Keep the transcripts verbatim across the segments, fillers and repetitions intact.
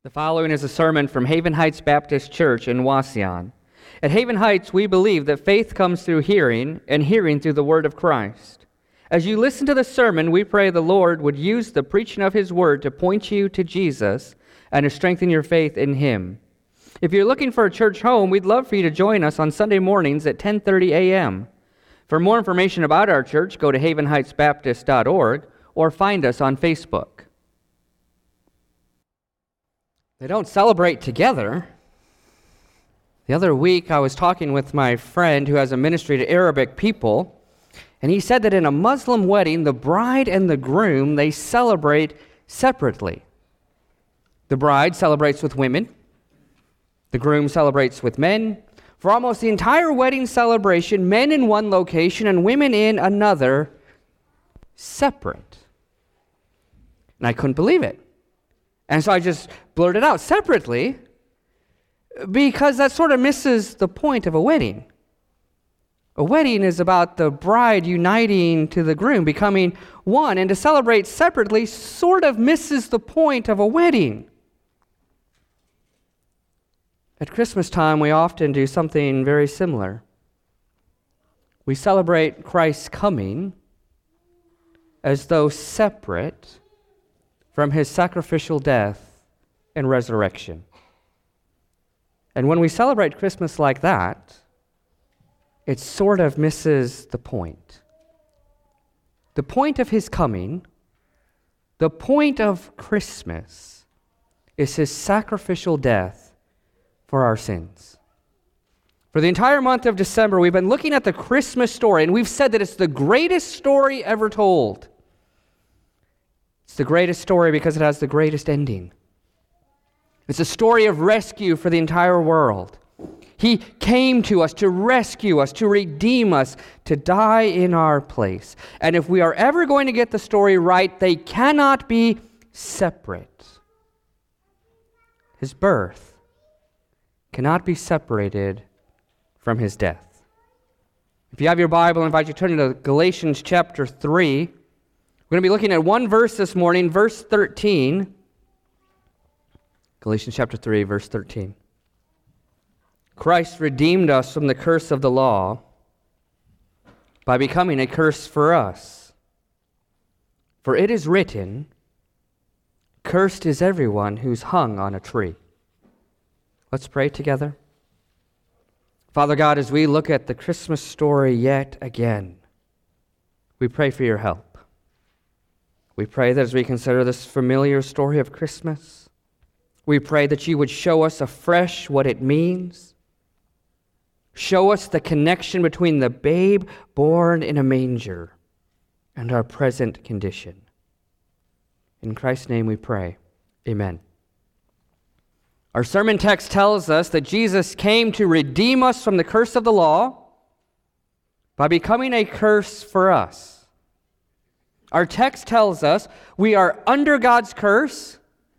The following is a sermon from Haven Heights Baptist Church in Wauseon. At Haven Heights, we believe that faith comes through hearing, and hearing through the Word of Christ. As you listen to the sermon, we pray the Lord would use the preaching of His Word to point you to Jesus and to strengthen your faith in Him. If you're looking for a church home, we'd love for you to join us on Sunday mornings at ten thirty a.m. For more information about our church, go to haven heights baptist dot org or find us on Facebook. They don't celebrate together. The other week, I was talking with my friend who has a ministry to Arabic people, and he said that in a Muslim wedding, the bride and the groom, they celebrate separately. The bride celebrates with women. The groom celebrates with men. For almost the entire wedding celebration, men in one location and women in another, separate. And I couldn't believe it. And so I just blurted out, separately, because that sort of misses the point of a wedding. A wedding is about the bride uniting to the groom, becoming one, and to celebrate separately sort of misses the point of a wedding. At Christmas time, we often do something very similar. We celebrate Christ's coming as though separate from His sacrificial death and resurrection. And when we celebrate Christmas like that, it sort of misses the point. The point of His coming, the point of Christmas, is His sacrificial death for our sins. For the entire month of December, we've been looking at the Christmas story, and we've said that it's the greatest story ever told. It's the greatest story because it has the greatest ending. It's a story of rescue for the entire world. He came to us to rescue us, to redeem us, to die in our place. And if we are ever going to get the story right, they cannot be separate. His birth cannot be separated from His death. If you have your Bible, I invite you to turn to Galatians chapter three. We're going to be looking at one verse this morning, verse thirteen. Galatians chapter three, verse thirteen. Christ redeemed us from the curse of the law by becoming a curse for us. For it is written, "Cursed is everyone who's hung on a tree." Let's pray together. Father God, as we look at the Christmas story yet again, we pray for your help. We pray that as we consider this familiar story of Christmas, we pray that you would show us afresh what it means. Show us the connection between the babe born in a manger and our present condition. In Christ's name we pray. Amen. Our sermon text tells us that Jesus came to redeem us from the curse of the law by becoming a curse for us. Our text tells us we are under God's curse.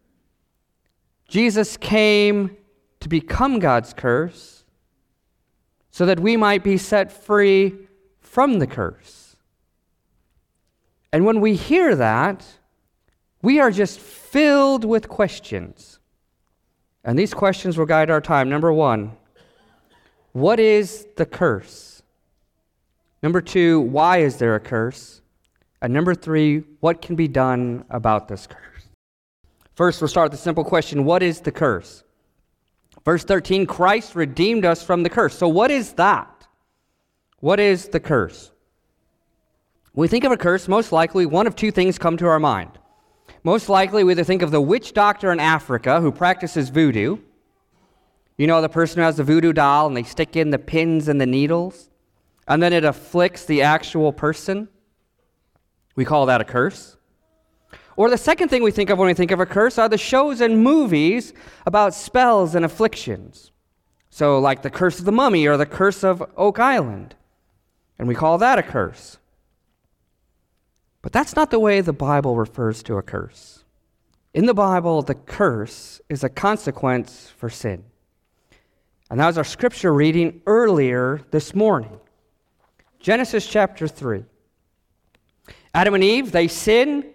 Jesus came to become God's curse so that we might be set free from the curse. And when we hear that, we are just filled with questions. And these questions will guide our time. Number one, what is the curse? Number two, why is there a curse? And number three, what can be done about this curse? First, we'll start with the simple question, what is the curse? Verse thirteen, Christ redeemed us from the curse. So what is that? What is the curse? When we think of a curse, most likely one of two things come to our mind. Most likely we either think of the witch doctor in Africa who practices voodoo. You know, the person who has the voodoo doll and they stick in the pins and the needles, and then it afflicts the actual person. We call that a curse. Or the second thing we think of when we think of a curse are the shows and movies about spells and afflictions. So like The Curse of the Mummy or The Curse of Oak Island. And we call that a curse. But that's not the way the Bible refers to a curse. In the Bible, the curse is a consequence for sin. And that was our scripture reading earlier this morning. Genesis chapter three. Adam and Eve, they sin.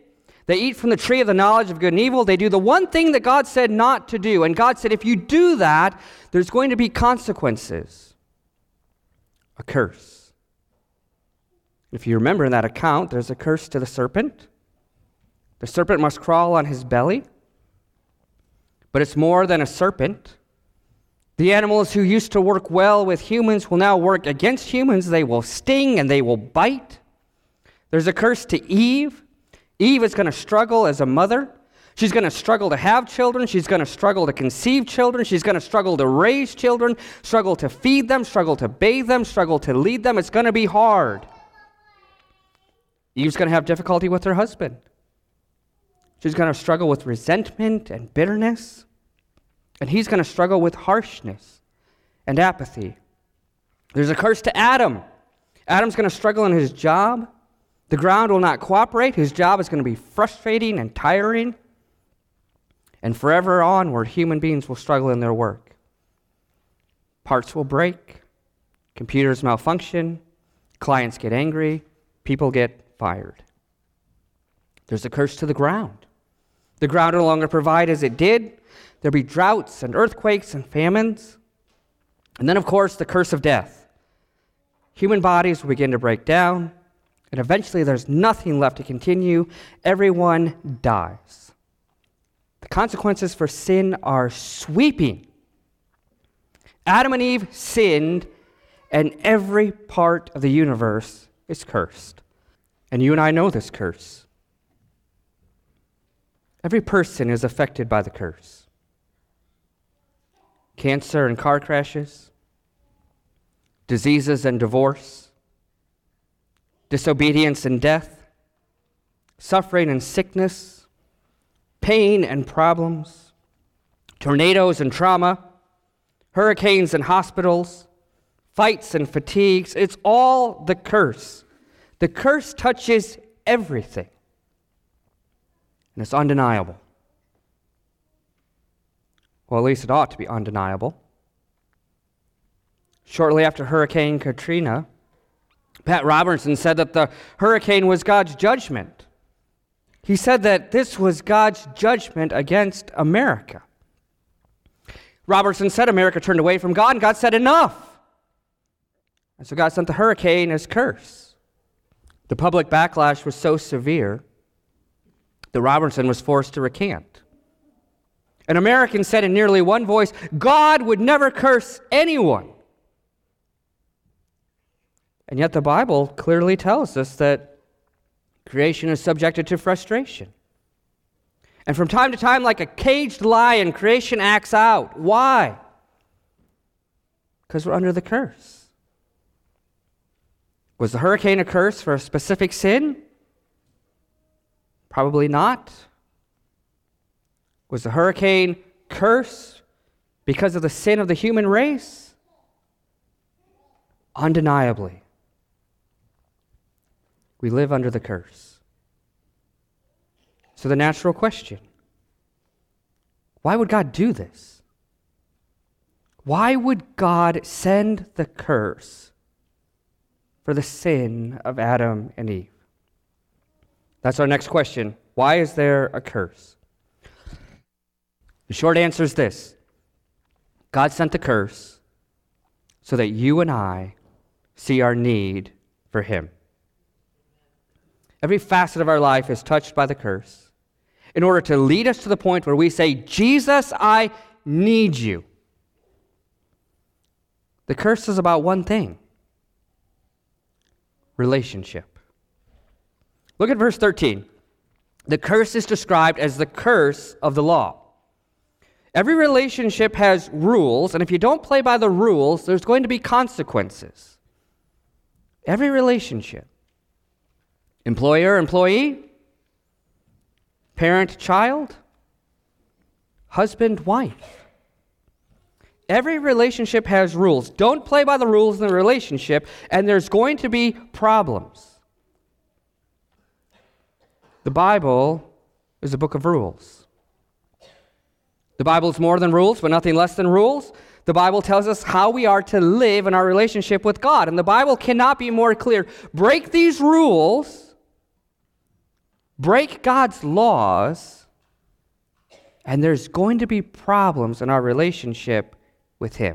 They eat from the tree of the knowledge of good and evil. They do the one thing that God said not to do. And God said, if you do that, there's going to be consequences. A curse. If you remember in that account, there's a curse to the serpent. The serpent must crawl on his belly. But it's more than a serpent. The animals who used to work well with humans will now work against humans. They will sting and they will bite. There's a curse to Eve. Eve is going to struggle as a mother. She's going to struggle to have children. She's going to struggle to conceive children. She's going to struggle to raise children, struggle to feed them, struggle to bathe them, struggle to lead them. It's going to be hard. Eve's going to have difficulty with her husband. She's going to struggle with resentment and bitterness. And he's going to struggle with harshness and apathy. There's a curse to Adam. Adam's going to struggle in his job. The ground will not cooperate. His job is going to be frustrating and tiring. And forever onward, human beings will struggle in their work. Parts will break. Computers malfunction. Clients get angry. People get fired. There's a curse to the ground. The ground no longer provide as it did. There'll be droughts and earthquakes and famines. And then, of course, the curse of death. Human bodies will begin to break down. And eventually there's nothing left to continue. Everyone dies. The consequences for sin are sweeping. Adam and Eve sinned, and every part of the universe is cursed. And you and I know this curse. Every person is affected by the curse. Cancer and car crashes, diseases and divorce, disobedience and death, suffering and sickness, pain and problems, tornadoes and trauma, hurricanes and hospitals, fights and fatigues. It's all the curse. The curse touches everything. And it's undeniable. Well, at least it ought to be undeniable. Shortly after Hurricane Katrina, Pat Robertson said that the hurricane was God's judgment. He said that this was God's judgment against America. Robertson said America turned away from God, and God said enough. And so God sent the hurricane as curse. The public backlash was so severe that Robertson was forced to recant. And Americans said in nearly one voice, God would never curse anyone. And yet the Bible clearly tells us that creation is subjected to frustration. And from time to time, like a caged lion, creation acts out. Why? Because we're under the curse. Was the hurricane a curse for a specific sin? Probably not. Was the hurricane cursed because of the sin of the human race? Undeniably. We live under the curse. So the natural question, why would God do this? Why would God send the curse for the sin of Adam and Eve? That's our next question. Why is there a curse? The short answer is this. God sent the curse so that you and I see our need for Him. Every facet of our life is touched by the curse in order to lead us to the point where we say, Jesus, I need you. The curse is about one thing: relationship. Look at verse thirteen. The curse is described as the curse of the law. Every relationship has rules, and if you don't play by the rules, there's going to be consequences. Every relationship. Employer, employee, parent, child, husband, wife. Every relationship has rules. Don't play by the rules in the relationship, and there's going to be problems. The Bible is a book of rules. The Bible is more than rules, but nothing less than rules. The Bible tells us how we are to live in our relationship with God, and the Bible cannot be more clear. Break these rules, break God's laws, and there's going to be problems in our relationship with Him.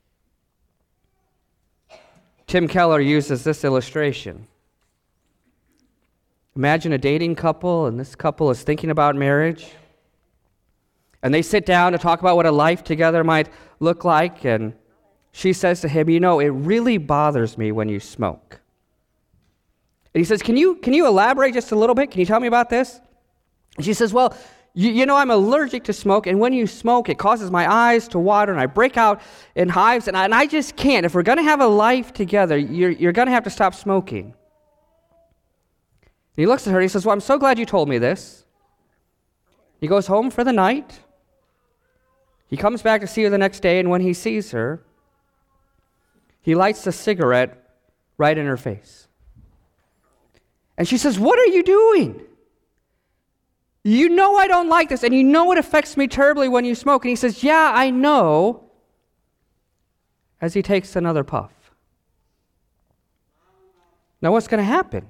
Tim Keller uses this illustration. Imagine a dating couple, and this couple is thinking about marriage. And they sit down to talk about what a life together might look like, and she says to him, you know, it really bothers me when you smoke. And he says, can you, can you elaborate just a little bit? Can you tell me about this? And she says, well, you, you know, I'm allergic to smoke, and when you smoke, it causes my eyes to water, and I break out in hives, and I, and I just can't. If we're going to have a life together, you're, you're going to have to stop smoking. And he looks at her, and he says, well, I'm so glad you told me this. He goes home for the night. He comes back to see her the next day, and when he sees her, he lights a cigarette right in her face. And she says, what are you doing? You know I don't like this, and you know it affects me terribly when you smoke. And he says, yeah, I know, as he takes another puff. Now what's going to happen?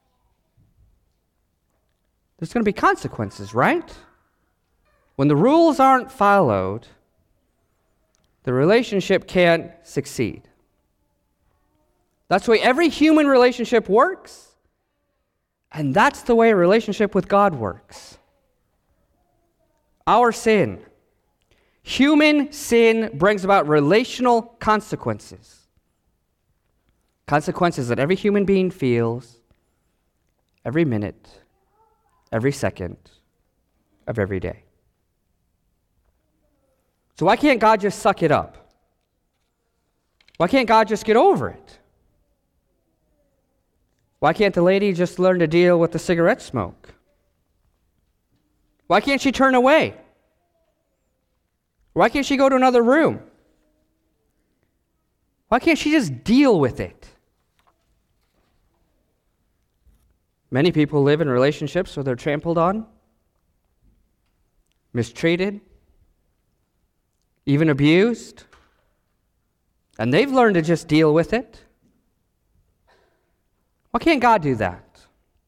There's going to be consequences, right? When the rules aren't followed, the relationship can't succeed. That's the way every human relationship works, and that's the way a relationship with God works. Our sin, human sin, brings about relational consequences. Consequences that every human being feels every minute, every second of every day. So why can't God just suck it up? Why can't God just get over it? Why can't the lady just learn to deal with the cigarette smoke? Why can't she turn away? Why can't she go to another room? Why can't she just deal with it? Many people live in relationships where they're trampled on, mistreated, even abused, and they've learned to just deal with it. Why can't God do that?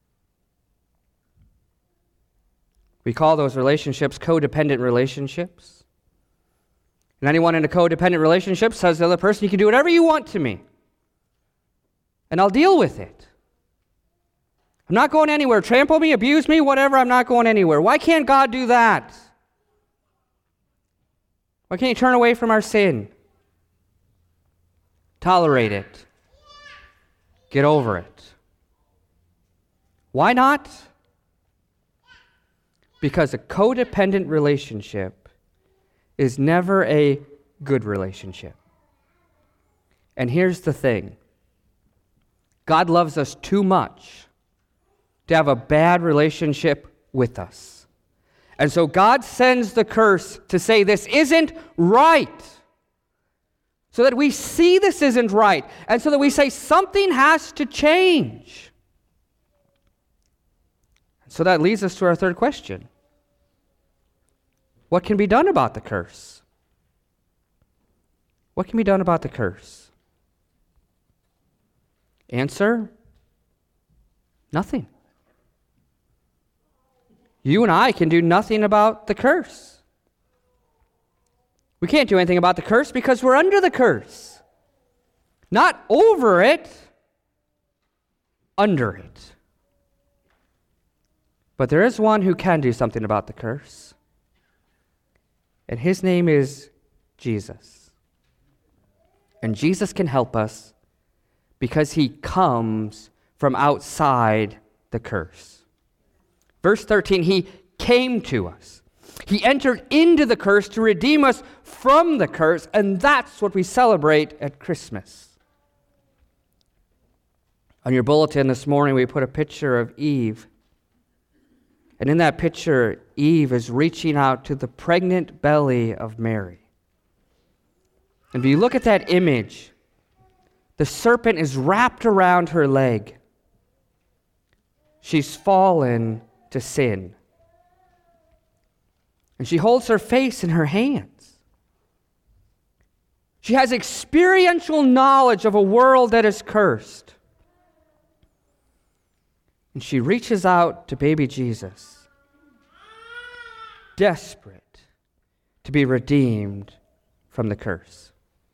We call those relationships codependent relationships. And anyone in a codependent relationship says to the other person, you can do whatever you want to me, and I'll deal with it. I'm not going anywhere. Trample me, abuse me, whatever, I'm not going anywhere. Why can't God do that? Why can't you turn away from our sin? Tolerate it. Get over it. Why not? Because a codependent relationship is never a good relationship. And here's the thing. God loves us too much to have a bad relationship with us. And so God sends the curse to say this isn't right. So that we see this isn't right. And so that we say something has to change. So that leads us to our third question. What can be done about the curse? What can be done about the curse? Answer: nothing. You and I can do nothing about the curse. We can't do anything about the curse because we're under the curse. Not over it, under it. But there is one who can do something about the curse. And his name is Jesus. And Jesus can help us because he comes from outside the curse. Verse thirteen, he came to us. He entered into the curse to redeem us from the curse, and that's what we celebrate at Christmas. On your bulletin this morning, we put a picture of Eve. And in that picture, Eve is reaching out to the pregnant belly of Mary. And if you look at that image, the serpent is wrapped around her leg. She's fallen to sin. And she holds her face in her hands. She has experiential knowledge of a world that is cursed. And she reaches out to baby Jesus, desperate to be redeemed from the curse.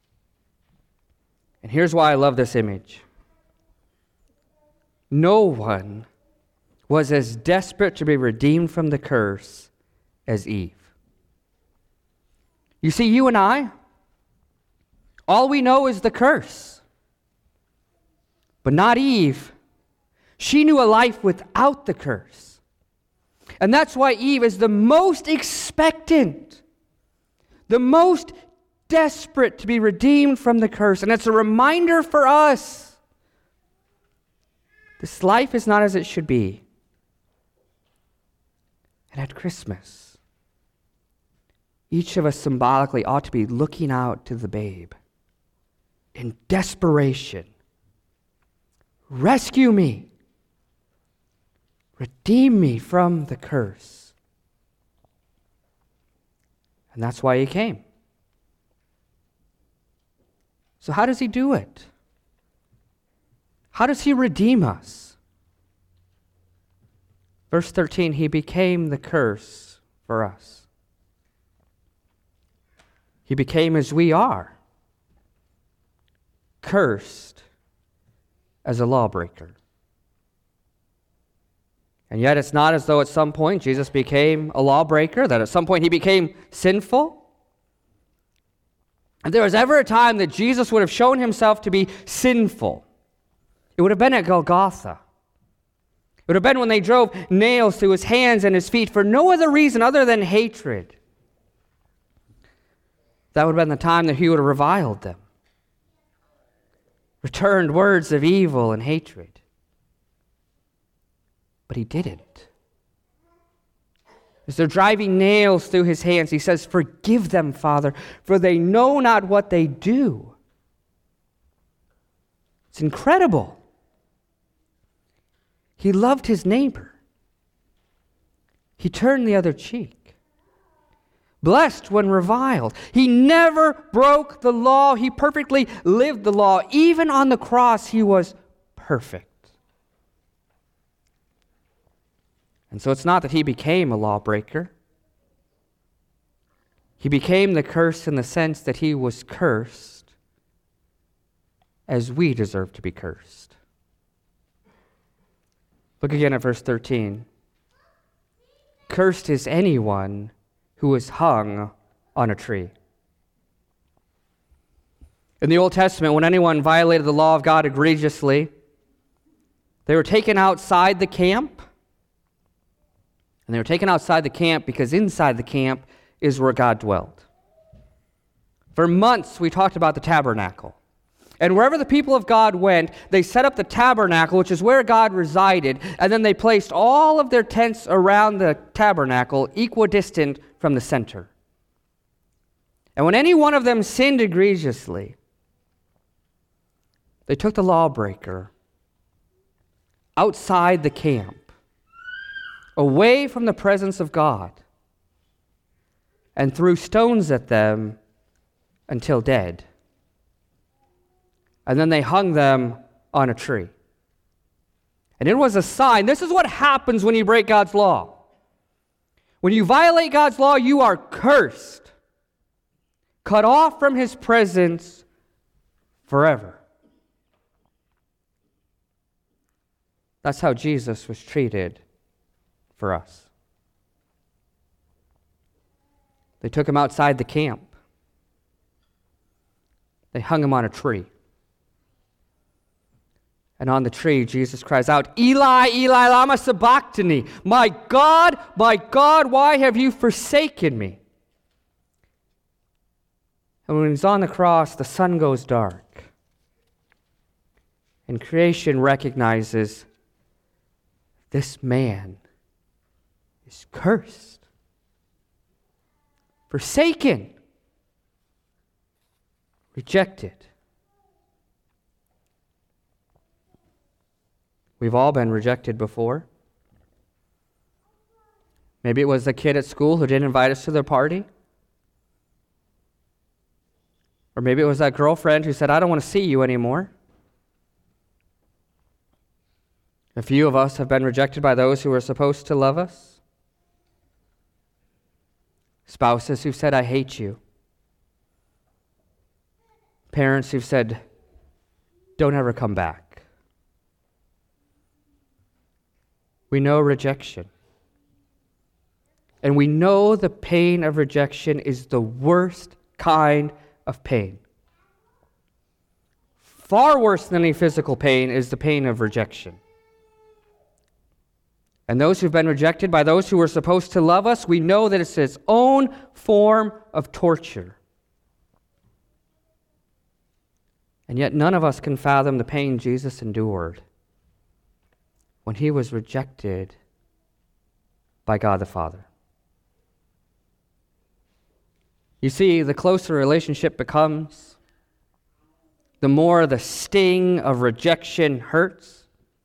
And here's why I love this image. No one was as desperate to be redeemed from the curse as Eve. You see, you and I, all we know is the curse. But not Eve. She knew a life without the curse. And that's why Eve is the most expectant, the most desperate to be redeemed from the curse. And it's a reminder for us. This life is not as it should be. And at Christmas, each of us symbolically ought to be looking out to the babe in desperation. Rescue me. Redeem me from the curse. And that's why he came. So how does he do it? How does he redeem us? Verse thirteen, he became the curse for us. He became as we are, cursed as a lawbreaker. And yet it's not as though at some point Jesus became a lawbreaker, that at some point he became sinful. If there was ever a time that Jesus would have shown himself to be sinful, it would have been at Golgotha. It would have been when they drove nails through his hands and his feet for no other reason other than hatred. That would have been the time that he would have reviled them, returned words of evil and hatred. But he didn't. As they're driving nails through his hands, he says, "Forgive them, Father, for they know not what they do." It's incredible. He loved his neighbor. He turned the other cheek. Blessed when reviled. He never broke the law. He perfectly lived the law. Even on the cross, he was perfect. And so it's not that he became a lawbreaker. He became the curse in the sense that he was cursed as we deserve to be cursed. Look again at verse thirteen. Cursed is anyone who is hung on a tree. In the Old Testament, when anyone violated the law of God egregiously, they were taken outside the camp. And they were taken outside the camp because inside the camp is where God dwelled. For months, we talked about the tabernacle. And wherever the people of God went, they set up the tabernacle, which is where God resided, and then they placed all of their tents around the tabernacle, equidistant from the center. And when any one of them sinned egregiously, they took the lawbreaker outside the camp, away from the presence of God, and threw stones at them until dead. And then they hung them on a tree. And it was a sign. This is what happens when you break God's law. When you violate God's law, you are cursed, cut off from his presence forever. That's how Jesus was treated for us. They took him outside the camp. They hung him on a tree. And on the tree, Jesus cries out, "Eli, Eli, lama sabachthani." My God, my God, why have you forsaken me? And when he's on the cross, the sun goes dark. And creation recognizes this man is cursed, forsaken, rejected. We've all been rejected before. Maybe it was the kid at school who didn't invite us to their party. Or maybe it was that girlfriend who said, "I don't want to see you anymore." A few of us have been rejected by those who were supposed to love us. Spouses who've said, I hate you. Parents who've said, don't ever come back. We know rejection. And we know the pain of rejection is the worst kind of pain. Far worse than any physical pain is the pain of rejection. And those who've been rejected by those who were supposed to love us, we know that it's its own form of torture. And yet none of us can fathom the pain Jesus endured when he was rejected by God the Father. You see, the closer a relationship becomes, the more the sting of rejection hurts.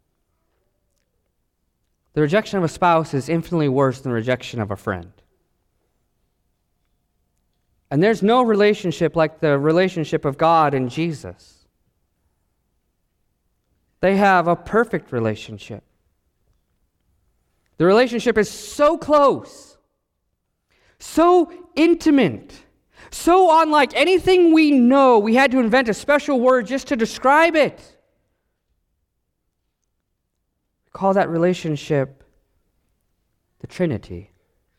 The rejection of a spouse is infinitely worse than the rejection of a friend. And there's no relationship like the relationship of God and Jesus. They have a perfect relationship. The relationship is so close, so intimate, so unlike anything we know. We had to invent a special word just to describe it. We call that relationship the Trinity.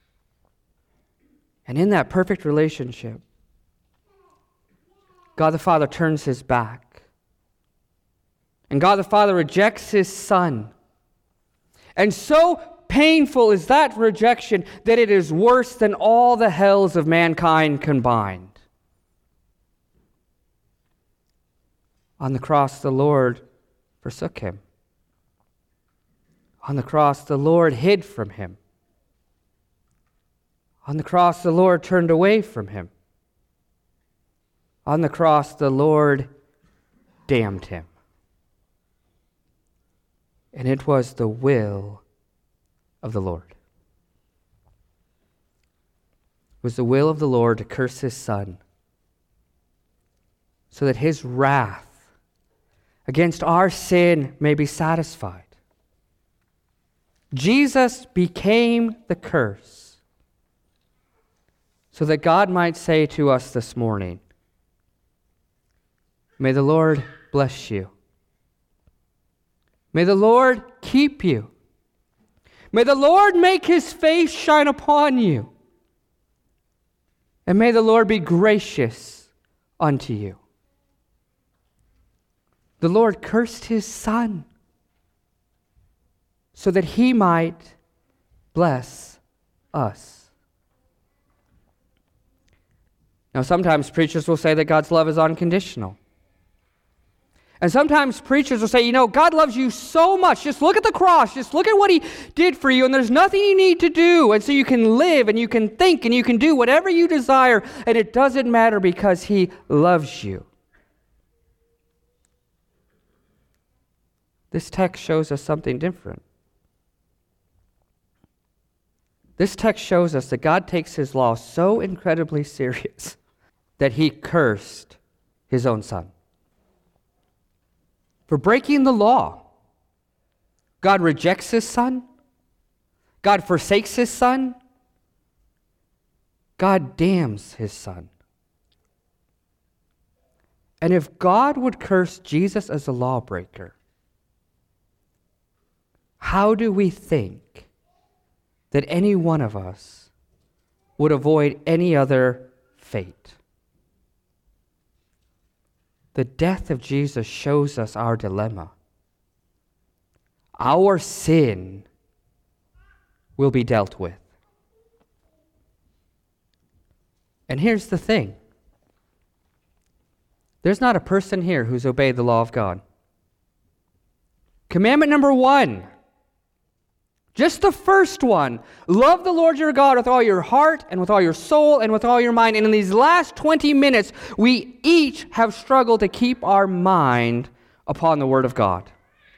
And in that perfect relationship, God the Father turns his back. And God the Father rejects his Son. And so painful is that rejection that it is worse than all the hells of mankind combined. On the cross, the Lord forsook him. On the cross, the Lord hid from him. On the cross, the Lord turned away from him. On the cross, the Lord damned him. And it was the will of the Lord. It was the will of the Lord to curse his Son so that his wrath against our sin may be satisfied. Jesus became the curse so that God might say to us this morning, may the Lord bless you. May the Lord keep you. May the Lord make his face shine upon you. And may the Lord be gracious unto you. The Lord cursed his Son so that he might bless us. Now, sometimes preachers will say that God's love is unconditional. And sometimes preachers will say, you know, God loves you so much. Just look at the cross. Just look at what he did for you. And there's nothing you need to do. And so you can live and you can think and you can do whatever you desire. And it doesn't matter because he loves you. This text shows us something different. This text shows us that God takes his law so incredibly serious that he cursed his own Son for breaking the law. God rejects his Son. God forsakes his Son. God damns his Son. And if God would curse Jesus as a lawbreaker, how do we think that any one of us would avoid any other fate? The death of Jesus shows us our dilemma. Our sin will be dealt with. And here's the thing. There's not a person here who's obeyed the law of God. Commandment number one, just the first one, love the Lord your God with all your heart and with all your soul and with all your mind. And in these last twenty minutes, we each have struggled to keep our mind upon the Word of God.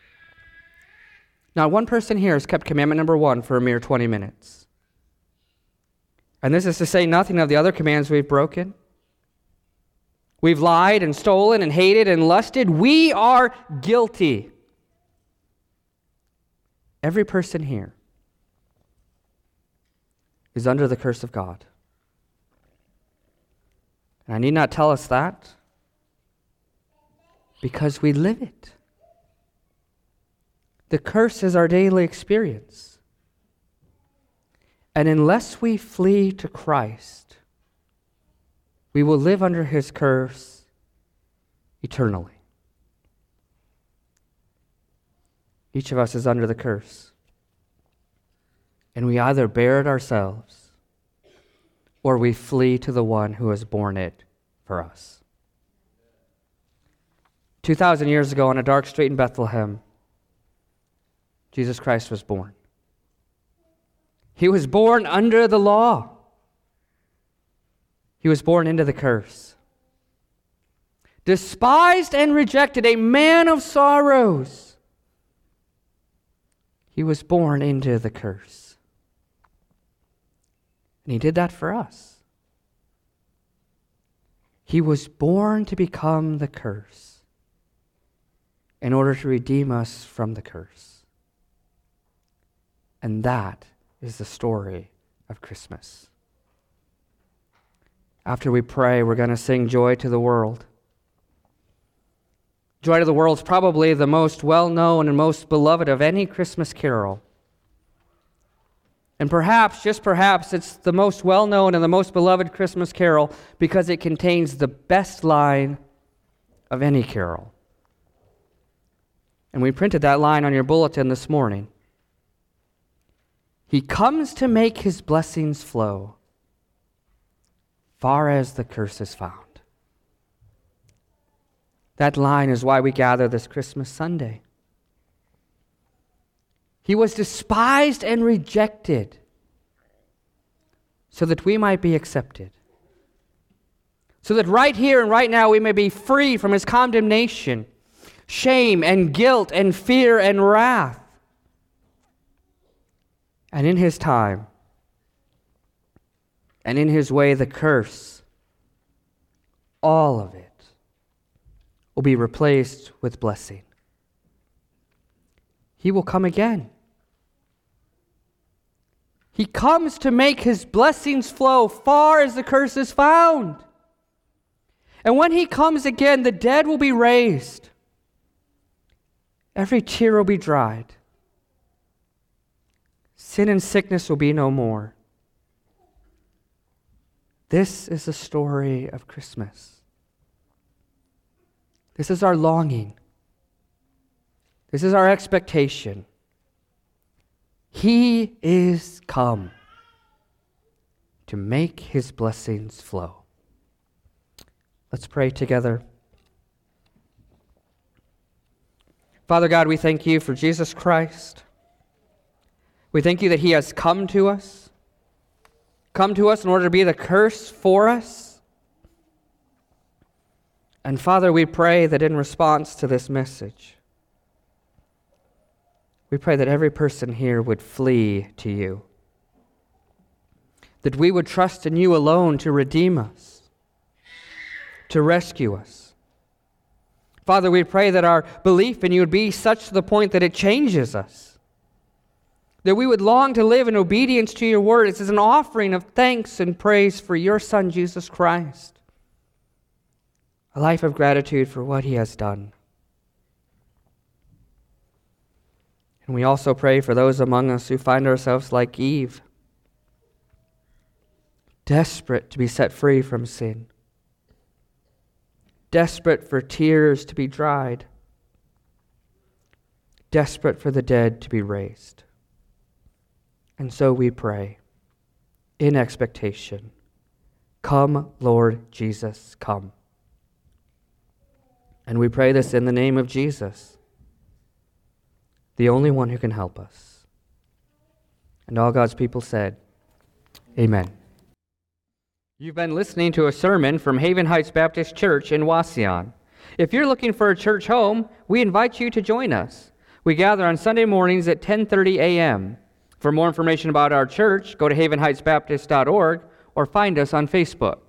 Now, one person here has kept commandment number one for a mere twenty minutes. And this is to say nothing of the other commands we've broken. We've lied and stolen and hated and lusted. We are guilty. every person here is under the curse of God. And I need not tell us that, because we live it. The curse is our daily experience. And unless we flee to Christ, we will live under his curse eternally. Each of us is under the curse. And we either bear it ourselves or we flee to the one who has borne it for us. two thousand years ago on a dark street in Bethlehem, Jesus Christ was born. He was born under the law. He was born into the curse. Despised and rejected, a man of sorrows. He was born into the curse. And he did that for us. He was born to become the curse in order to redeem us from the curse. And that is the story of Christmas. After we pray, we're going to sing Joy to the World. Joy to the World is probably the most well-known and most beloved of any Christmas carol. And perhaps, just perhaps, it's the most well-known and the most beloved Christmas carol because it contains the best line of any carol. And we printed that line on your bulletin this morning. He comes to make his blessings flow, far as the curse is found. That line is why we gather this Christmas Sunday. He was despised and rejected so that we might be accepted. So that right here and right now we may be free from his condemnation, shame and guilt and fear and wrath. And in his time, and in his way, the curse, all of it, will be replaced with blessing. He will come again. He comes to make his blessings flow far as the curse is found. And when he comes again, the dead will be raised. Every tear will be dried. Sin and sickness will be no more. This is the story of Christmas. This is our longing. This is our expectation. He is come to make his blessings flow. Let's pray together. Father God, we thank you for Jesus Christ. We thank you that he has come to us, come to us in order to be the curse for us. And Father, we pray that in response to this message, we pray that every person here would flee to you, that we would trust in you alone to redeem us, to rescue us. Father, we pray that our belief in you would be such to the point that it changes us, that we would long to live in obedience to your word. This is an offering of thanks and praise for your Son, Jesus Christ, a life of gratitude for what he has done. And we also pray for those among us who find ourselves like Eve, desperate to be set free from sin, desperate for tears to be dried, desperate for the dead to be raised. And so we pray, in expectation, come, Lord Jesus, come. And we pray this in the name of Jesus, the only one who can help us. And all God's people said, Amen. You've been listening to a sermon from Haven Heights Baptist Church in Wauseon. If you're looking for a church home, we invite you to join us. We gather on Sunday mornings at ten thirty a.m. For more information about our church, go to haven heights baptist dot org or find us on Facebook.